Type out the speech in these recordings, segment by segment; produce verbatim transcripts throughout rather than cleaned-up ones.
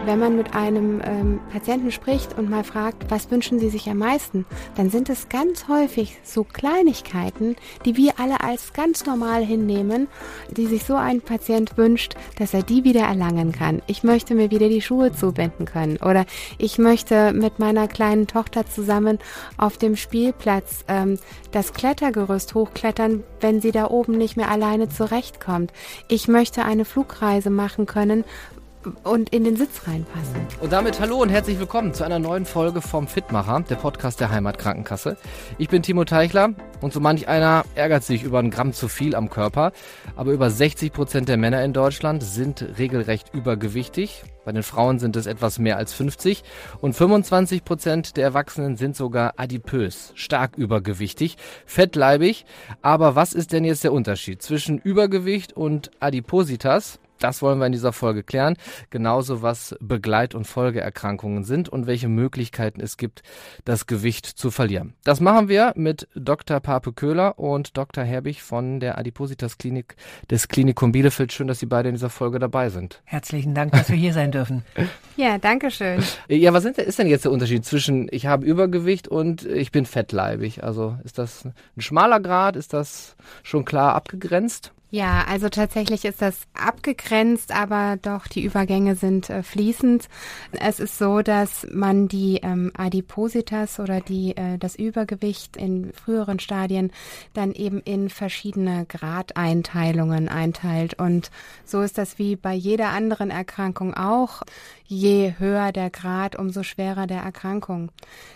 Wenn man mit einem ähm, Patienten spricht und mal fragt, was wünschen Sie sich am meisten, dann sind es ganz häufig so Kleinigkeiten, die wir alle als ganz normal hinnehmen, die sich so ein Patient wünscht, dass er die wieder erlangen kann. Ich möchte mir wieder die Schuhe zubinden können oder ich möchte mit meiner kleinen Tochter zusammen auf dem Spielplatz ähm, das Klettergerüst hochklettern, wenn sie da oben nicht mehr alleine zurechtkommt. Ich möchte eine Flugreise machen können und in den Sitz reinpassen. Und damit hallo und herzlich willkommen zu einer neuen Folge vom Fitmacher, der Podcast der Heimatkrankenkasse. Ich bin Timo Teichler und so manch einer ärgert sich über ein Gramm zu viel am Körper, aber über sechzig Prozent der Männer in Deutschland sind regelrecht übergewichtig. Bei den Frauen sind es etwas mehr als fünfzig und fünfundzwanzig Prozent der Erwachsenen sind sogar adipös, stark übergewichtig, fettleibig. Aber was ist denn jetzt der Unterschied zwischen Übergewicht und Adipositas? Das wollen wir in dieser Folge klären. Genauso was Begleit- und Folgeerkrankungen sind und welche Möglichkeiten es gibt, das Gewicht zu verlieren. Das machen wir mit Doktor Pape Köhler und Doktor Herbig von der Adipositas-Klinik des Klinikum Bielefeld. Schön, dass Sie beide in dieser Folge dabei sind. Herzlichen Dank, dass wir hier sein dürfen. Ja, danke schön. Ja, was ist denn jetzt der Unterschied zwischen ich habe Übergewicht und ich bin fettleibig? Also ist das ein schmaler Grad? Ist das schon klar abgegrenzt? Ja, also tatsächlich ist das abgegrenzt, aber doch die Übergänge sind äh, fließend. Es ist so, dass man die ähm, Adipositas oder die äh, das Übergewicht in früheren Stadien dann eben in verschiedene Gradeinteilungen einteilt. Und so ist das wie bei jeder anderen Erkrankung auch. Je höher der Grad, umso schwerer der Erkrankung.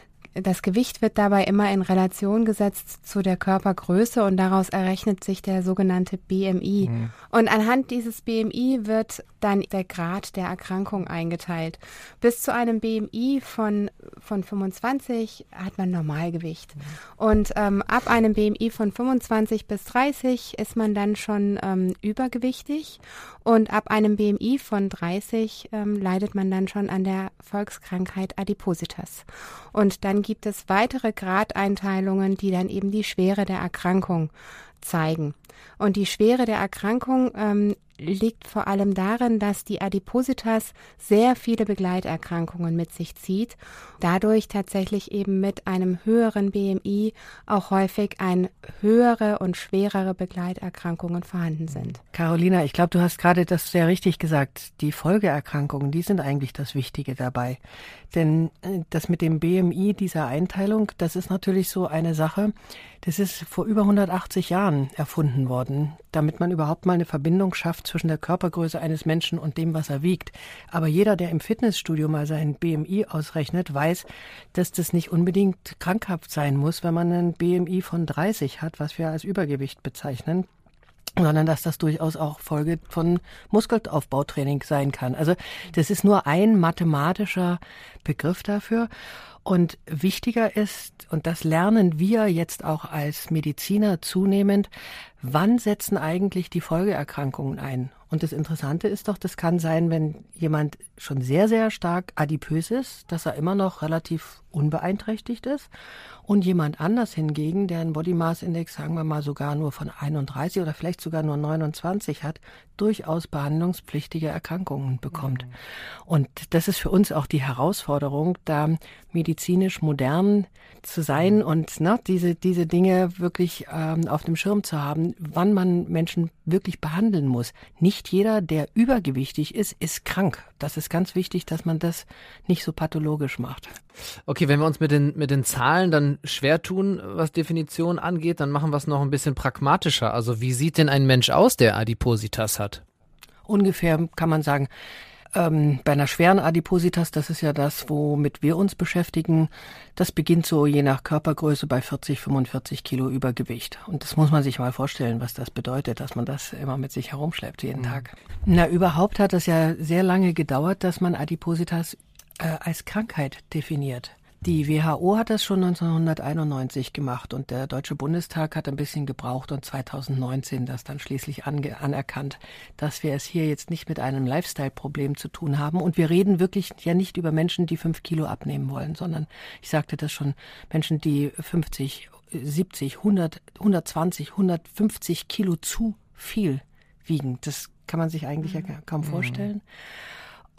Das Gewicht wird dabei immer in Relation gesetzt zu der Körpergröße und daraus errechnet sich der sogenannte B M I. Mhm. Und anhand dieses B M I wird dann der Grad der Erkrankung eingeteilt. Bis zu einem B M I von, von fünfundzwanzig hat man Normalgewicht. Mhm. Und ähm, ab einem B M I von fünfundzwanzig bis dreißig ist man dann schon ähm, übergewichtig. Und ab einem B M I von dreißig ähm, leidet man dann schon an der Volkskrankheit Adipositas. Und dann gibt es weitere Gradeinteilungen, die dann eben die Schwere der Erkrankung zeigen. Und die Schwere der Erkrankung ähm, liegt vor allem darin, dass die Adipositas sehr viele Begleiterkrankungen mit sich zieht, dadurch tatsächlich eben mit einem höheren B M I auch häufig ein höhere und schwerere Begleiterkrankungen vorhanden sind. Carolina, ich glaube, du hast gerade das sehr richtig gesagt. Die Folgeerkrankungen, die sind eigentlich das Wichtige dabei. Denn das mit dem B M I, dieser Einteilung, das ist natürlich so eine Sache, das ist vor über hundertachtzig Jahren erfunden worden, damit man überhaupt mal eine Verbindung schafft zwischen der Körpergröße eines Menschen und dem, was er wiegt. Aber jeder, der im Fitnessstudio mal sein B M I ausrechnet, weiß, dass das nicht unbedingt krankhaft sein muss, wenn man einen B M I von dreißig hat, was wir als Übergewicht bezeichnen, sondern dass das durchaus auch Folge von Muskelaufbautraining sein kann. Also das ist nur ein mathematischer Begriff dafür. Und wichtiger ist, und das lernen wir jetzt auch als Mediziner zunehmend, wann setzen eigentlich die Folgeerkrankungen ein? Und das Interessante ist doch, das kann sein, wenn jemand schon sehr, sehr stark adipös ist, dass er immer noch relativ unbeeinträchtigt ist. Und jemand anders hingegen, der einen Body Mass Index, sagen wir mal, sogar nur von einunddreißig oder vielleicht sogar nur neunundzwanzig hat, durchaus behandlungspflichtige Erkrankungen bekommt. Mhm. Und das ist für uns auch die Herausforderung, da medizinisch modern zu sein und ne, diese, diese Dinge wirklich ähm, auf dem Schirm zu haben, wann man Menschen wirklich behandeln muss. Nicht jeder, der übergewichtig ist, ist krank. Das ist ganz wichtig, dass man das nicht so pathologisch macht. Okay, wenn wir uns mit den, mit den Zahlen dann schwer tun, was Definition angeht, dann machen wir es noch ein bisschen pragmatischer. Also wie sieht denn ein Mensch aus, der Adipositas hat? Ungefähr kann man sagen, ähm, bei einer schweren Adipositas, das ist ja das, womit wir uns beschäftigen, das beginnt so je nach Körpergröße bei vierzig, fünfundvierzig Kilo Übergewicht. Und das muss man sich mal vorstellen, was das bedeutet, dass man das immer mit sich herumschleppt jeden mhm. Tag. Na, überhaupt hat es ja sehr lange gedauert, dass man Adipositas äh, als Krankheit definiert. Die W H O hat das schon neunzehnhunderteinundneunzig gemacht und der Deutsche Bundestag hat ein bisschen gebraucht und zweitausendneunzehn das dann schließlich ange- anerkannt, dass wir es hier jetzt nicht mit einem Lifestyle-Problem zu tun haben. Und wir reden wirklich ja nicht über Menschen, die fünf Kilo abnehmen wollen, sondern ich sagte das schon, Menschen, die fünfzig, siebzig, hundert, hundertzwanzig, hundertfünfzig Kilo zu viel wiegen. Das kann man sich eigentlich ja kaum vorstellen.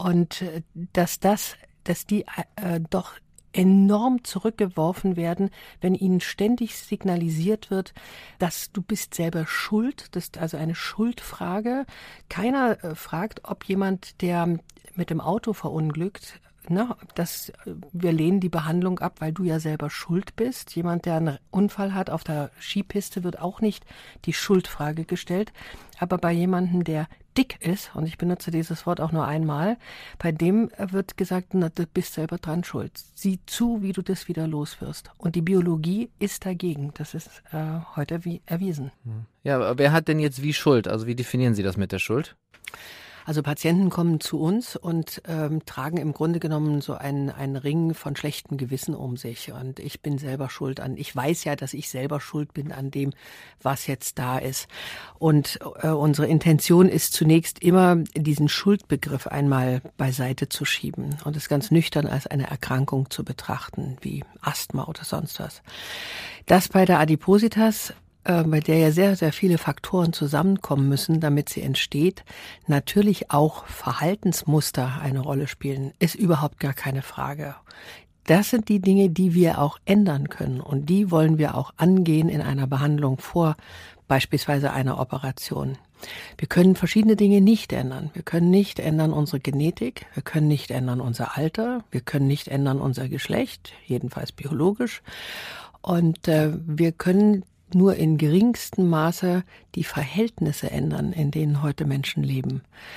Und äh, dass das, dass die äh, doch enorm zurückgeworfen werden, wenn ihnen ständig signalisiert wird, dass du bist selber schuld. Das ist also eine Schuldfrage. Keiner äh, fragt, ob jemand, der mit dem Auto verunglückt, na, das, wir lehnen die Behandlung ab, weil du ja selber schuld bist. Jemand, der einen Unfall hat auf der Skipiste, wird auch nicht die Schuldfrage gestellt. Aber bei jemandem, der dick ist, und ich benutze dieses Wort auch nur einmal, bei dem wird gesagt, na, du bist selber dran schuld. Sieh zu, wie du das wieder los wirst. Und die Biologie ist dagegen. Das ist äh, heute wie erwiesen. Ja, aber wer hat denn jetzt wie Schuld? Also wie definieren Sie das mit der Schuld? Also Patienten kommen zu uns und ähm, tragen im Grunde genommen so einen, einen Ring von schlechtem Gewissen um sich. Und ich bin selber schuld an, ich weiß ja, dass ich selber schuld bin an dem, was jetzt da ist. Und äh, unsere Intention ist zunächst immer, diesen Schuldbegriff einmal beiseite zu schieben und es ganz nüchtern als eine Erkrankung zu betrachten, wie Asthma oder sonst was. Das bei der Adipositas, bei der ja sehr, sehr viele Faktoren zusammenkommen müssen, damit sie entsteht, natürlich auch Verhaltensmuster eine Rolle spielen, ist überhaupt gar keine Frage. Das sind die Dinge, die wir auch ändern können und die wollen wir auch angehen in einer Behandlung vor beispielsweise einer Operation. Wir können verschiedene Dinge nicht ändern. Wir können nicht ändern unsere Genetik, wir können nicht ändern unser Alter, wir können nicht ändern unser Geschlecht, jedenfalls biologisch. Und äh, wir können nur in geringstem Maße die Verhältnisse ändern, in denen heute Menschen leben.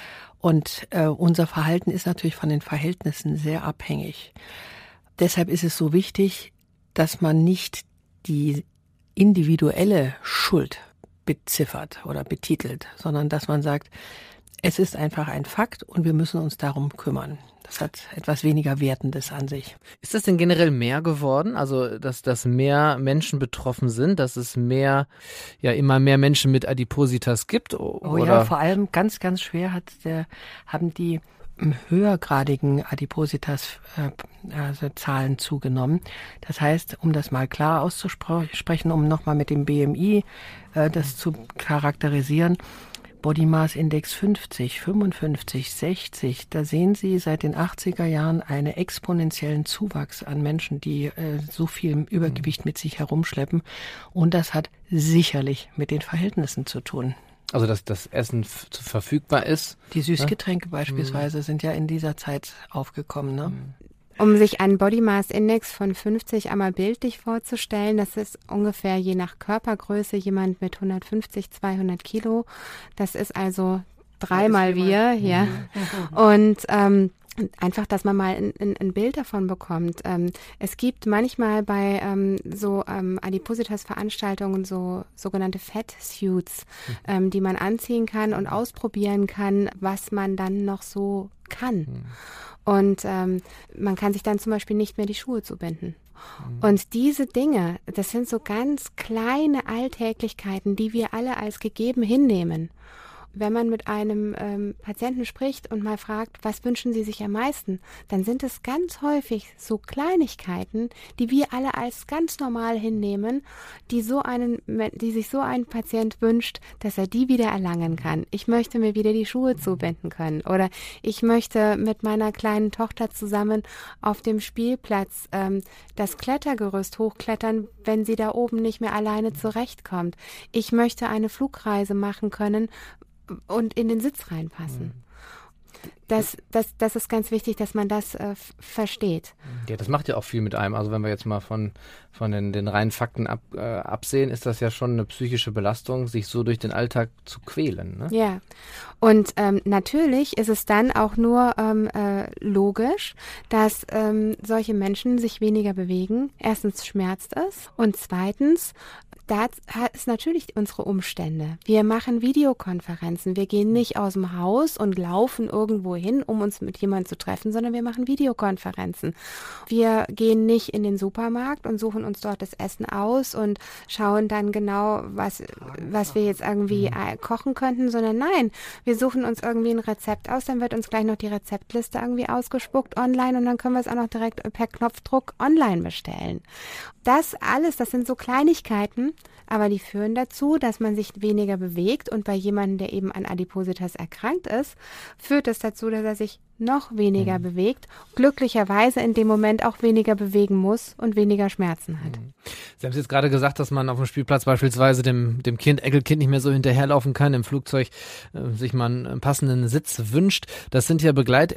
Und äh, unser Verhalten ist natürlich von den Verhältnissen sehr abhängig. Deshalb ist es so wichtig, dass man nicht die individuelle Schuld beziffert oder betitelt, sondern dass man sagt, es ist einfach ein Fakt und wir müssen uns darum kümmern. Das hat etwas weniger Wertendes an sich. Ist das denn generell mehr geworden? Also, dass, dass mehr Menschen betroffen sind, dass es mehr, ja, immer mehr Menschen mit Adipositas gibt? Oder? Oh ja, vor allem ganz, ganz schwer hat der, haben die höhergradigen Adipositas äh, also Zahlen zugenommen. Das heißt, um das mal klar auszusprechen, um nochmal mit dem B M I äh, das zu charakterisieren, Body Mass Index fünfzig, fünfundfünfzig, sechzig, da sehen Sie seit den achtziger Jahren einen exponentiellen Zuwachs an Menschen, die äh, so viel Übergewicht mit sich herumschleppen. Und das hat sicherlich mit den Verhältnissen zu tun. Also, dass das Essen f- verfügbar ist? Die Süßgetränke ja? beispielsweise mhm. sind ja in dieser Zeit aufgekommen, ne? Mhm. Um sich einen Body Mass Index von fünfzig einmal bildlich vorzustellen, das ist ungefähr je nach Körpergröße jemand mit hundertfünfzig, zweihundert Kilo. Das ist also dreimal wir, ja. Mhm. Und ähm, einfach, dass man mal ein, ein, ein Bild davon bekommt. Ähm, es gibt manchmal bei ähm, so ähm, Adipositas-Veranstaltungen so sogenannte Fat Suits, mhm. ähm, die man anziehen kann und ausprobieren kann, was man dann noch so kann. Mhm. Und ähm, man kann sich dann zum Beispiel nicht mehr die Schuhe zubinden. Mhm. Und diese Dinge, das sind so ganz kleine Alltäglichkeiten, die wir alle als gegeben hinnehmen. Wenn man mit einem ähm, Patienten spricht und mal fragt, was wünschen Sie sich am meisten, dann sind es ganz häufig so Kleinigkeiten, die wir alle als ganz normal hinnehmen, die so einen, die sich so ein Patient wünscht, dass er die wieder erlangen kann. Ich möchte mir wieder die Schuhe zubinden können oder ich möchte mit meiner kleinen Tochter zusammen auf dem Spielplatz ähm, das Klettergerüst hochklettern, wenn sie da oben nicht mehr alleine zurechtkommt. Ich möchte eine Flugreise machen können und in den Sitz reinpassen. Das, das, das ist ganz wichtig, dass man das äh, f- versteht. Ja, das macht ja auch viel mit einem. Also wenn wir jetzt mal von, von den, den reinen Fakten ab, äh, absehen, ist das ja schon eine psychische Belastung, sich so durch den Alltag zu quälen. Ne? Ja, und ähm, natürlich ist es dann auch nur ähm, äh, logisch, dass ähm, solche Menschen sich weniger bewegen. Erstens schmerzt es und zweitens, da ist natürlich unsere Umstände. Wir machen Videokonferenzen. Wir gehen nicht aus dem Haus und laufen irgendwo hin, um uns mit jemandem zu treffen, sondern wir machen Videokonferenzen. Wir gehen nicht in den Supermarkt und suchen uns dort das Essen aus und schauen dann genau, was, was wir jetzt irgendwie äh, kochen könnten, sondern nein, wir suchen uns irgendwie ein Rezept aus, dann wird uns gleich noch die Rezeptliste irgendwie ausgespuckt online und dann können wir es auch noch direkt per Knopfdruck online bestellen. Das alles, das sind so Kleinigkeiten, aber die führen dazu, dass man sich weniger bewegt und bei jemandem, der eben an Adipositas erkrankt ist, führt das dazu, dazu, dass er sich noch weniger mhm. bewegt, glücklicherweise in dem Moment auch weniger bewegen muss und weniger Schmerzen hat. Mhm. Sie haben es jetzt gerade gesagt, dass man auf dem Spielplatz beispielsweise dem, dem Kind, Enkelkind nicht mehr so hinterherlaufen kann, im Flugzeug äh, sich mal einen passenden Sitz wünscht. Das sind ja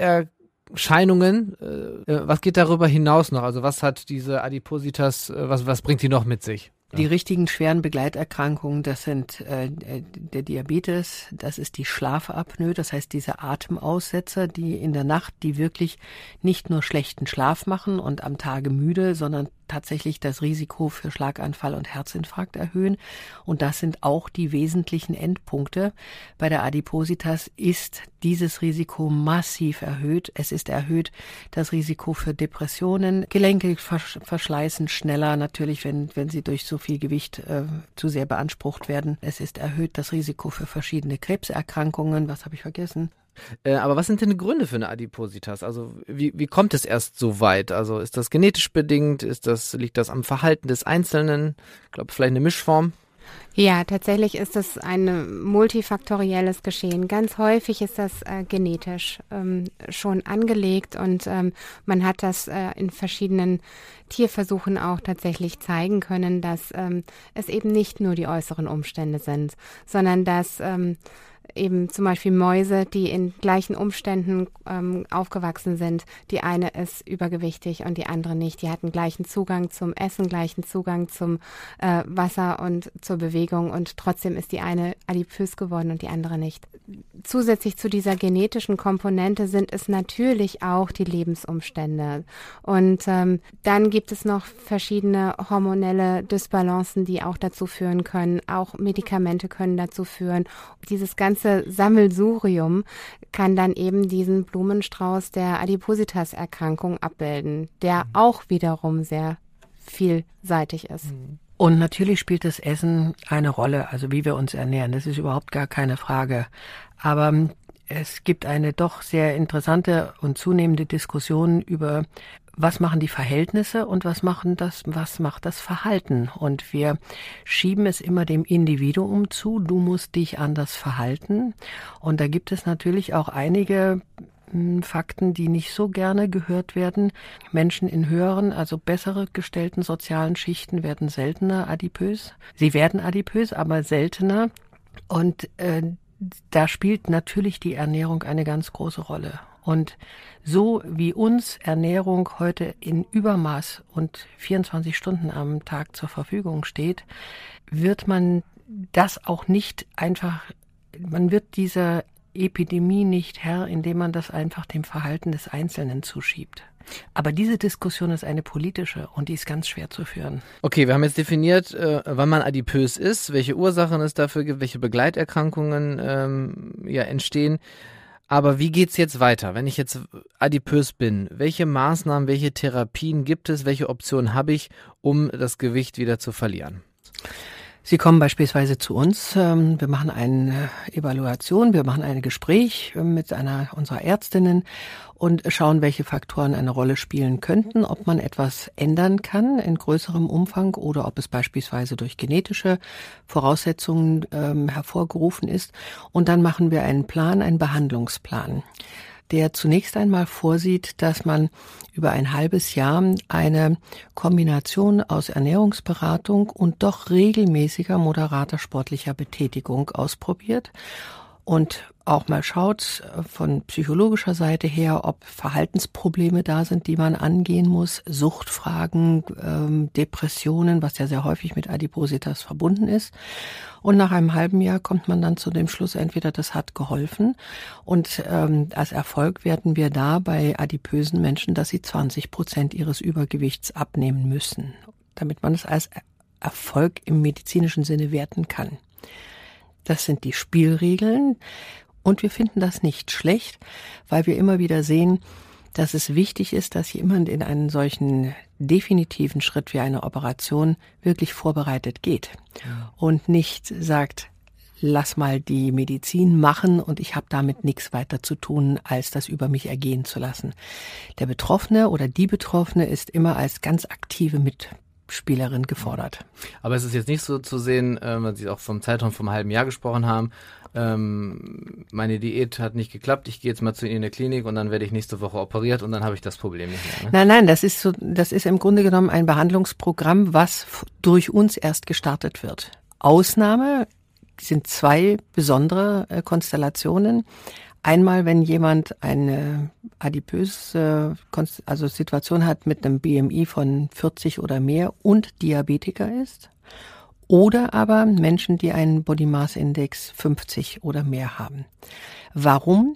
Begleiterscheinungen. Äh, was geht darüber hinaus noch? Also was hat diese Adipositas, äh, was, was bringt die noch mit sich? Die ja. richtigen schweren Begleiterkrankungen, das sind äh, der Diabetes, das ist die Schlafapnoe, das heißt diese Atemaussetzer, die in der Nacht, die wirklich nicht nur schlechten Schlaf machen und am Tage müde, sondern tatsächlich das Risiko für Schlaganfall und Herzinfarkt erhöhen. Und das sind auch die wesentlichen Endpunkte. Bei der Adipositas ist dieses Risiko massiv erhöht. Es ist erhöht das Risiko für Depressionen. Gelenke versch- verschleißen schneller, natürlich, wenn, wenn sie durch so viel Gewicht äh, zu sehr beansprucht werden. Es ist erhöht das Risiko für verschiedene Krebserkrankungen. Was habe ich vergessen? Äh, aber was sind denn die Gründe für eine Adipositas? Also wie, wie kommt es erst so weit? Also ist das genetisch bedingt? Ist das, liegt das am Verhalten des Einzelnen? Ich glaube, vielleicht eine Mischform? Ja, tatsächlich ist das ein multifaktorielles Geschehen. Ganz häufig ist das äh, genetisch ähm, schon angelegt und ähm, man hat das äh, in verschiedenen Tierversuchen auch tatsächlich zeigen können, dass ähm, es eben nicht nur die äußeren Umstände sind, sondern dass ähm, eben zum Beispiel Mäuse, die in gleichen Umständen ähm, aufgewachsen sind. Die eine ist übergewichtig und die andere nicht. Die hatten gleichen Zugang zum Essen, gleichen Zugang zum äh, Wasser und zur Bewegung und trotzdem ist die eine adipös geworden und die andere nicht. Zusätzlich zu dieser genetischen Komponente sind es natürlich auch die Lebensumstände. Und ähm, dann gibt es noch verschiedene hormonelle Dysbalancen, die auch dazu führen können. Auch Medikamente können dazu führen. Dieses ganze Sammelsurium kann dann eben diesen Blumenstrauß der Adipositas-Erkrankung abbilden, der mhm. auch wiederum sehr vielseitig ist. Und natürlich spielt das Essen eine Rolle, also wie wir uns ernähren, das ist überhaupt gar keine Frage. Aber es gibt eine doch sehr interessante und zunehmende Diskussion über, was machen die Verhältnisse und was machen das, was macht das Verhalten? Und wir schieben es immer dem Individuum zu, du musst dich anders verhalten. Und da gibt es natürlich auch einige m, Fakten, die nicht so gerne gehört werden. Menschen in höheren, also bessere gestellten sozialen Schichten werden seltener adipös. Sie werden adipös, aber seltener. Und äh, da spielt natürlich die Ernährung eine ganz große Rolle. Und so wie uns Ernährung heute in Übermaß und vierundzwanzig Stunden am Tag zur Verfügung steht, wird man das auch nicht einfach, man wird dieser Epidemie nicht Herr, indem man das einfach dem Verhalten des Einzelnen zuschiebt. Aber diese Diskussion ist eine politische und die ist ganz schwer zu führen. Okay, wir haben jetzt definiert, äh, wann man adipös ist, welche Ursachen es dafür gibt, welche Begleiterkrankungen ähm, ja entstehen. Aber wie geht's jetzt weiter? Wenn ich jetzt adipös bin, welche Maßnahmen, welche Therapien gibt es, welche Optionen habe ich, um das Gewicht wieder zu verlieren? Sie kommen beispielsweise zu uns, wir machen eine Evaluation, wir machen ein Gespräch mit einer unserer Ärztinnen und schauen, welche Faktoren eine Rolle spielen könnten, ob man etwas ändern kann in größerem Umfang oder ob es beispielsweise durch genetische Voraussetzungen ähm, hervorgerufen ist. Und dann machen wir einen Plan, einen Behandlungsplan, der zunächst einmal vorsieht, dass man über ein halbes Jahr eine Kombination aus Ernährungsberatung und doch regelmäßiger moderater sportlicher Betätigung ausprobiert und auch mal schaut von psychologischer Seite her, ob Verhaltensprobleme da sind, die man angehen muss, Suchtfragen, ähm, Depressionen, was ja sehr häufig mit Adipositas verbunden ist. Und nach einem halben Jahr kommt man dann zu dem Schluss, entweder das hat geholfen und ähm, als Erfolg werten wir da bei adipösen Menschen, dass sie zwanzig Prozent ihres Übergewichts abnehmen müssen, damit man es als Erfolg im medizinischen Sinne werten kann. Das sind die Spielregeln. Und wir finden das nicht schlecht, weil wir immer wieder sehen, dass es wichtig ist, dass jemand in einen solchen definitiven Schritt wie eine Operation wirklich vorbereitet geht ja. und nicht sagt, lass mal die Medizin machen und ich habe damit nichts weiter zu tun, als das über mich ergehen zu lassen. Der Betroffene oder die Betroffene ist immer als ganz aktive mit Spielerin gefordert. Aber es ist jetzt nicht so zu sehen, äh, weil Sie auch vom Zeitraum vom halben Jahr gesprochen haben, ähm, meine Diät hat nicht geklappt, ich gehe jetzt mal zu Ihnen in der Klinik und dann werde ich nächste Woche operiert und dann habe ich das Problem nicht mehr. Ne? Nein, nein, das ist so, das ist im Grunde genommen ein Behandlungsprogramm, was f- durch uns erst gestartet wird. Ausnahme sind zwei besondere äh, Konstellationen. Einmal, wenn jemand eine adipöse Konst- also Situation hat mit einem B M I von vierzig oder mehr und Diabetiker ist. Oder aber Menschen, die einen Body Mass Index fünfzig oder mehr haben. Warum?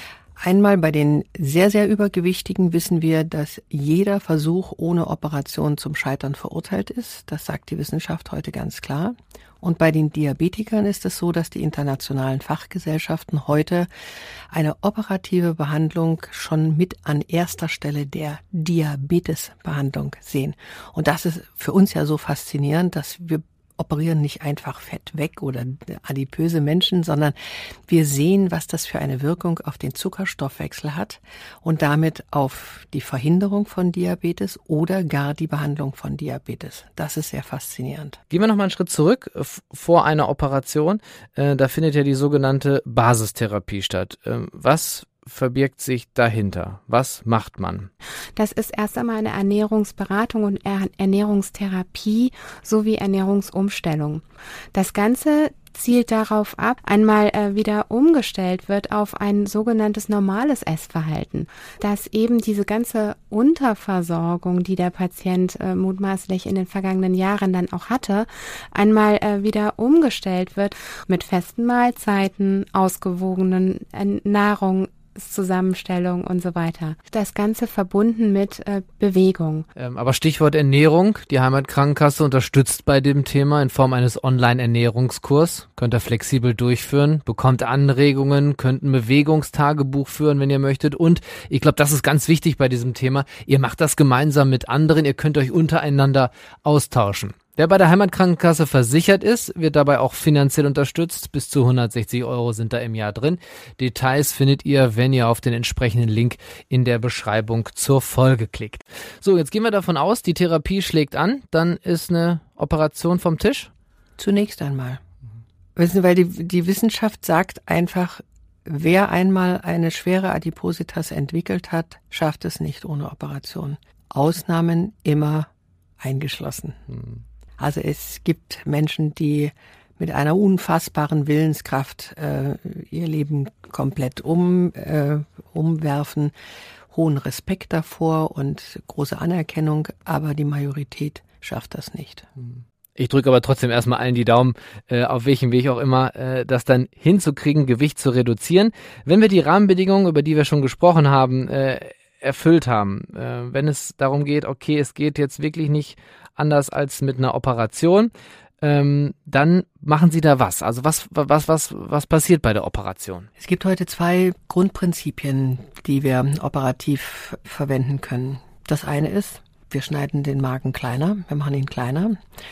Einmal bei den sehr, sehr Übergewichtigen wissen wir, dass jeder Versuch ohne Operation zum Scheitern verurteilt ist. Das sagt die Wissenschaft heute ganz klar. Und bei den Diabetikern ist es so, dass die internationalen Fachgesellschaften heute eine operative Behandlung schon mit an erster Stelle der Diabetesbehandlung sehen. Und das ist für uns ja so faszinierend, dass wir operieren nicht einfach Fett weg oder adipöse Menschen, sondern wir sehen, was das für eine Wirkung auf den Zuckerstoffwechsel hat und damit auf die Verhinderung von Diabetes oder gar die Behandlung von Diabetes. Das ist sehr faszinierend. Gehen wir noch mal einen Schritt zurück f- vor einer Operation. Äh, da findet ja die sogenannte Basistherapie statt. Ähm, was verbirgt sich dahinter? Was macht man? Das ist erst einmal eine Ernährungsberatung und Er- Ernährungstherapie sowie Ernährungsumstellung. Das Ganze zielt darauf ab, einmal äh, wieder umgestellt wird auf ein sogenanntes normales Essverhalten, dass eben diese ganze Unterversorgung, die der Patient äh, mutmaßlich in den vergangenen Jahren dann auch hatte, einmal äh, wieder umgestellt wird mit festen Mahlzeiten, ausgewogenen äh, Nahrung, Zusammenstellung und so weiter. Das Ganze verbunden mit äh, Bewegung. Ähm, aber Stichwort Ernährung. Die Heimatkrankenkasse unterstützt bei dem Thema in Form eines Online-Ernährungskurs. Könnt ihr flexibel durchführen, bekommt Anregungen, könnt ein Bewegungstagebuch führen, wenn ihr möchtet. Und ich glaube, das ist ganz wichtig bei diesem Thema. Ihr macht das gemeinsam mit anderen. Ihr könnt euch untereinander austauschen. Wer bei der Heimatkrankenkasse versichert ist, wird dabei auch finanziell unterstützt. Bis zu hundertsechzig Euro sind da im Jahr drin. Details findet ihr, wenn ihr auf den entsprechenden Link in der Beschreibung zur Folge klickt. So, jetzt gehen wir davon aus, die Therapie schlägt an. Dann ist eine Operation vom Tisch? Zunächst einmal. Wissen Sie, weil die, die Wissenschaft sagt einfach, wer einmal eine schwere Adipositas entwickelt hat, schafft es nicht ohne Operation. Ausnahmen immer eingeschlossen. Hm. Also es gibt Menschen, die mit einer unfassbaren Willenskraft äh, ihr Leben komplett um, äh, umwerfen, hohen Respekt davor und große Anerkennung, aber die Majorität schafft das nicht. Ich drücke aber trotzdem erstmal allen die Daumen, äh, auf welchem Weg auch immer, äh, das dann hinzukriegen, Gewicht zu reduzieren. Wenn wir die Rahmenbedingungen, über die wir schon gesprochen haben, äh, erfüllt haben, äh, wenn es darum geht, okay, es geht jetzt wirklich nicht anders als mit einer Operation, ähm, dann machen Sie da was? Also was, was, was, was passiert bei der Operation? Es gibt heute zwei Grundprinzipien, die wir operativ verwenden können. Das eine ist, wir schneiden den Magen kleiner, wir machen ihn kleiner.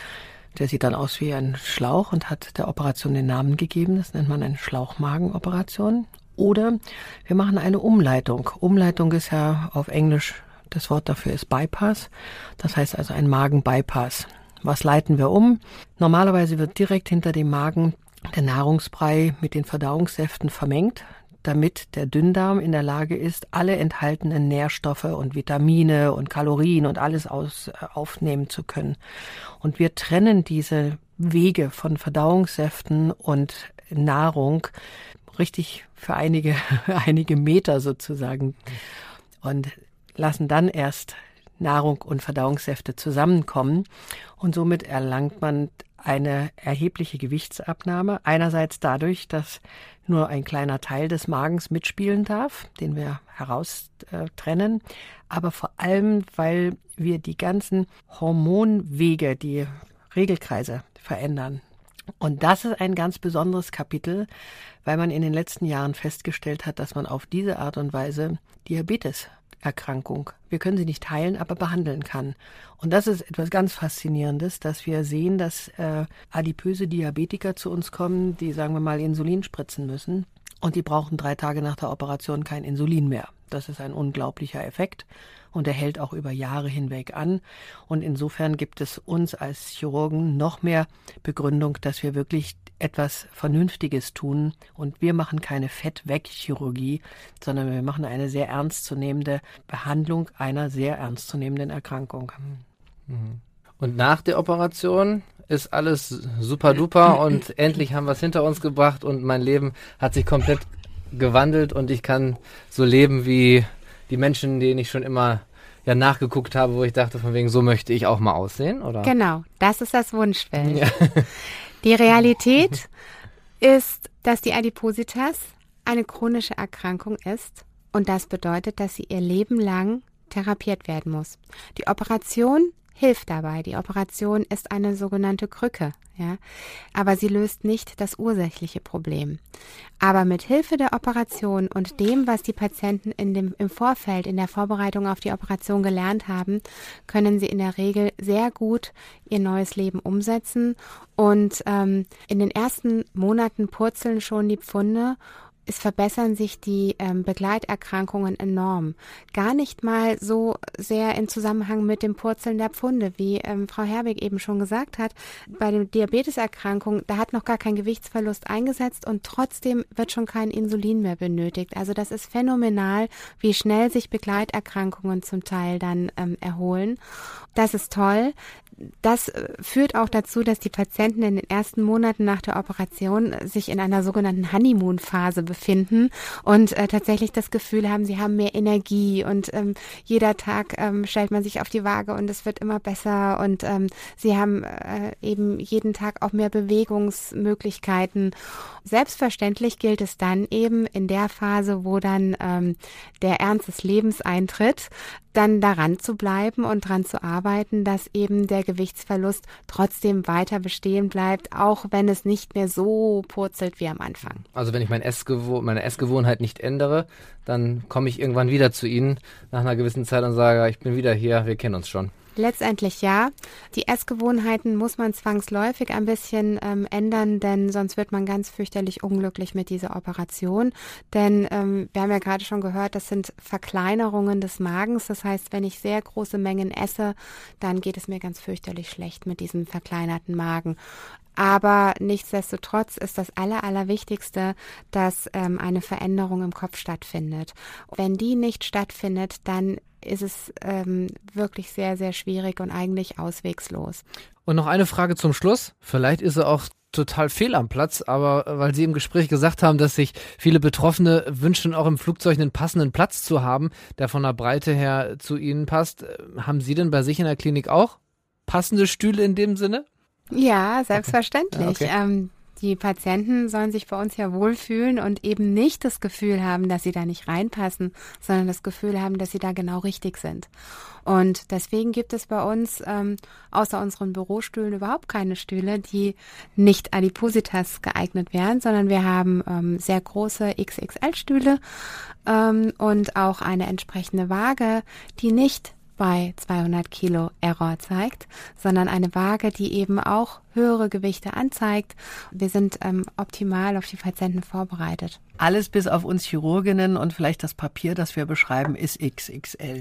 Der sieht dann aus wie ein Schlauch und hat der Operation den Namen gegeben. Das nennt man eine Schlauchmagenoperation. Oder wir machen eine Umleitung. Umleitung ist ja auf Englisch, das Wort dafür ist Bypass. Das heißt also ein Magen-Bypass. Was leiten wir um? Normalerweise wird direkt hinter dem Magen der Nahrungsbrei mit den Verdauungssäften vermengt, damit der Dünndarm in der Lage ist, alle enthaltenen Nährstoffe und Vitamine und Kalorien und alles aus, äh, aufnehmen zu können. Und wir trennen diese Wege von Verdauungssäften und Nahrung richtig für einige, einige Meter sozusagen und lassen dann erst Nahrung und Verdauungssäfte zusammenkommen und somit erlangt man eine erhebliche Gewichtsabnahme. Einerseits dadurch, dass nur ein kleiner Teil des Magens mitspielen darf, den wir heraus äh, trennen, aber vor allem, weil wir die ganzen Hormonwege, die Regelkreise verändern. Und das ist ein ganz besonderes Kapitel, weil man in den letzten Jahren festgestellt hat, dass man auf diese Art und Weise Diabeteserkrankung, wir können sie nicht heilen, aber behandeln kann. Und das ist etwas ganz Faszinierendes, dass wir sehen, dass äh, adipöse Diabetiker zu uns kommen, die, sagen wir mal, Insulin spritzen müssen. Und die brauchen drei Tage nach der Operation kein Insulin mehr. Das ist ein unglaublicher Effekt und er hält auch über Jahre hinweg an. Und insofern gibt es uns als Chirurgen noch mehr Begründung, dass wir wirklich etwas Vernünftiges tun. Und wir machen keine Fett-weg-Chirurgie, sondern wir machen eine sehr ernstzunehmende Behandlung einer sehr ernstzunehmenden Erkrankung. Und nach der Operation ist alles super duper und endlich haben wir es hinter uns gebracht und mein Leben hat sich komplett gewandelt und ich kann so leben wie die Menschen, denen ich schon immer ja nachgeguckt habe, wo ich dachte, von wegen, so möchte ich auch mal aussehen, oder? Genau, das ist das Wunschbild. Ja. Die Realität ist, dass die Adipositas eine chronische Erkrankung ist und das bedeutet, dass sie ihr Leben lang therapiert werden muss. Die Operation hilft dabei. Die Operation ist eine sogenannte Krücke, ja, aber sie löst nicht das ursächliche Problem. Aber mit Hilfe der Operation und dem, was die Patienten in dem, im Vorfeld, in der Vorbereitung auf die Operation gelernt haben, können sie in der Regel sehr gut ihr neues Leben umsetzen und ähm, in den ersten Monaten purzeln schon die Pfunde. Es verbessern sich die ähm, Begleiterkrankungen enorm. Gar nicht mal so sehr im Zusammenhang mit dem Purzeln der Pfunde, wie ähm, Frau Herbig eben schon gesagt hat. Bei der Diabeteserkrankung, da hat noch gar kein Gewichtsverlust eingesetzt und trotzdem wird schon kein Insulin mehr benötigt. Also das ist phänomenal, wie schnell sich Begleiterkrankungen zum Teil dann ähm, erholen. Das ist toll. Das führt auch dazu, dass die Patienten in den ersten Monaten nach der Operation sich in einer sogenannten Honeymoon-Phase befinden und äh, tatsächlich das Gefühl haben, sie haben mehr Energie und ähm, jeder Tag ähm, stellt man sich auf die Waage und es wird immer besser und ähm, sie haben äh, eben jeden Tag auch mehr Bewegungsmöglichkeiten. Selbstverständlich gilt es dann eben in der Phase, wo dann ähm, der Ernst des Lebens eintritt, dann daran zu bleiben und daran zu arbeiten, dass eben der Gewichtsverlust trotzdem weiter bestehen bleibt, auch wenn es nicht mehr so purzelt wie am Anfang. Also wenn ich mein Essgewoh- meine Essgewohnheit nicht ändere, dann komme ich irgendwann wieder zu Ihnen nach einer gewissen Zeit und sage, ich bin wieder hier, wir kennen uns schon. Letztendlich ja. Die Essgewohnheiten muss man zwangsläufig ein bisschen ähm, ändern, denn sonst wird man ganz fürchterlich unglücklich mit dieser Operation. Denn ähm, wir haben ja gerade schon gehört, das sind Verkleinerungen des Magens. Das heißt, wenn ich sehr große Mengen esse, dann geht es mir ganz fürchterlich schlecht mit diesem verkleinerten Magen. Aber nichtsdestotrotz ist das Aller, Allerwichtigste, dass ähm, eine Veränderung im Kopf stattfindet. Wenn die nicht stattfindet, dann ist es ähm, wirklich sehr, sehr schwierig und eigentlich auswegslos. Und noch eine Frage zum Schluss. Vielleicht ist sie auch total fehl am Platz, aber weil Sie im Gespräch gesagt haben, dass sich viele Betroffene wünschen, auch im Flugzeug einen passenden Platz zu haben, der von der Breite her zu Ihnen passt. Haben Sie denn bei sich in der Klinik auch passende Stühle in dem Sinne? Ja, selbstverständlich. Okay. Ähm, die Patienten sollen sich bei uns ja wohlfühlen und eben nicht das Gefühl haben, dass sie da nicht reinpassen, sondern das Gefühl haben, dass sie da genau richtig sind. Und deswegen gibt es bei uns ähm, außer unseren Bürostühlen überhaupt keine Stühle, die nicht Adipositas geeignet wären, sondern wir haben ähm, sehr große X X L-Stühle ähm, und auch eine entsprechende Waage, die nicht bei zweihundert Kilo Error zeigt, sondern eine Waage, die eben auch höhere Gewichte anzeigt. Wir sind ähm, optimal auf die Patienten vorbereitet. Alles bis auf uns Chirurginnen und vielleicht das Papier, das wir beschreiben, ist X X L.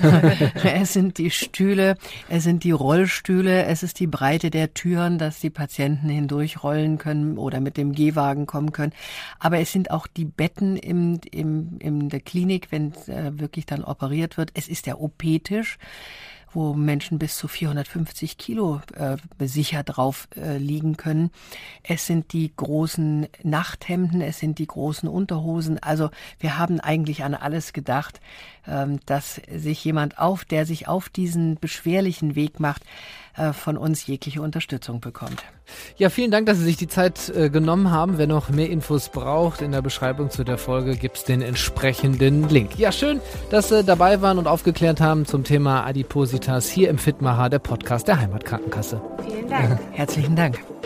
Es sind die Stühle, es sind die Rollstühle, es ist die Breite der Türen, dass die Patienten hindurchrollen können oder mit dem Gehwagen kommen können. Aber es sind auch die Betten im, im, in der Klinik, wenn äh, wirklich dann operiert wird. Es ist der O P-Tisch, wo Menschen bis zu vierhundertfünfzig Kilo äh, sicher drauf äh, liegen können. Es sind die großen Nachthemden, es sind die großen Unterhosen. Also wir haben eigentlich an alles gedacht, ähm, dass sich jemand auf, der sich auf diesen beschwerlichen Weg macht, äh, von uns jegliche Unterstützung bekommt. Ja, vielen Dank, dass Sie sich die Zeit äh, genommen haben. Wer noch mehr Infos braucht, in der Beschreibung zu der Folge gibt's den entsprechenden Link. Ja, schön, dass Sie dabei waren und aufgeklärt haben zum Thema Adipositas hier im Fitmacher, der Podcast der Heimatkrankenkasse. Vielen Dank. Herzlichen Dank.